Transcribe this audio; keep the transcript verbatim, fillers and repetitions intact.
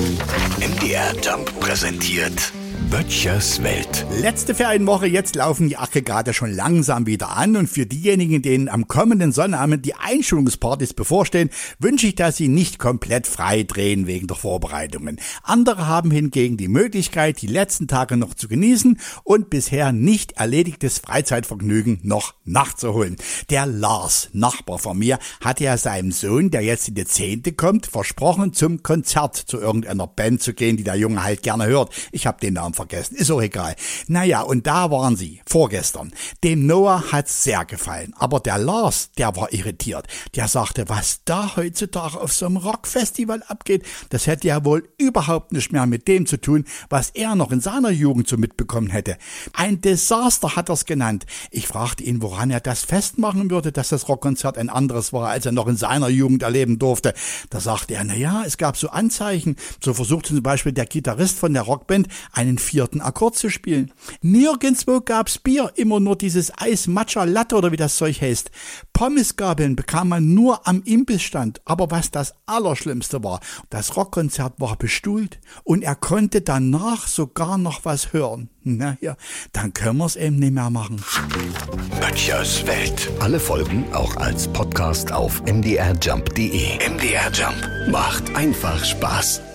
M D R Jump präsentiert Böttchers Welt. Letzte Ferienwoche, jetzt laufen die Aggregate schon langsam wieder an und für diejenigen, denen am kommenden Sonnabend die Einschulungspartys bevorstehen, wünsche ich, dass sie nicht komplett frei drehen wegen der Vorbereitungen. Andere haben hingegen die Möglichkeit, die letzten Tage noch zu genießen und bisher nicht erledigtes Freizeitvergnügen noch nachzuholen. Der Lars, Nachbar von mir, hat ja seinem Sohn, der jetzt in die Zehnte kommt, versprochen, zum Konzert zu irgendeiner Band zu gehen, die der Junge halt gerne hört. Ich habe den Namen vergessen, ist auch egal. Naja, und da waren sie, vorgestern. Dem Noah hat's sehr gefallen, aber der Lars, der war irritiert. Der sagte, was da heutzutage auf so einem Rockfestival abgeht, das hätte ja wohl überhaupt nicht mehr mit dem zu tun, was er noch in seiner Jugend so mitbekommen hätte. Ein Desaster hat er's genannt. Ich fragte ihn, woran er das festmachen würde, dass das Rockkonzert ein anderes war, als er noch in seiner Jugend erleben durfte. Da sagte er, na ja, es gab so Anzeichen. So versuchte zum Beispiel der Gitarrist von der Rockband einen vierten Akkord zu spielen. Nirgendwo gab's Bier, immer nur dieses Eis Matcha Latte oder wie das Zeug heißt. Pommesgabeln bekam man nur am Imbissstand. Aber was das Allerschlimmste war, das Rockkonzert war bestuhlt und er konnte danach sogar noch was hören. Na ja, dann können wir's eben nicht mehr machen. Böttchers Welt. Alle Folgen auch als Podcast auf m d r jump punkt d e. M D R Jump macht einfach Spaß.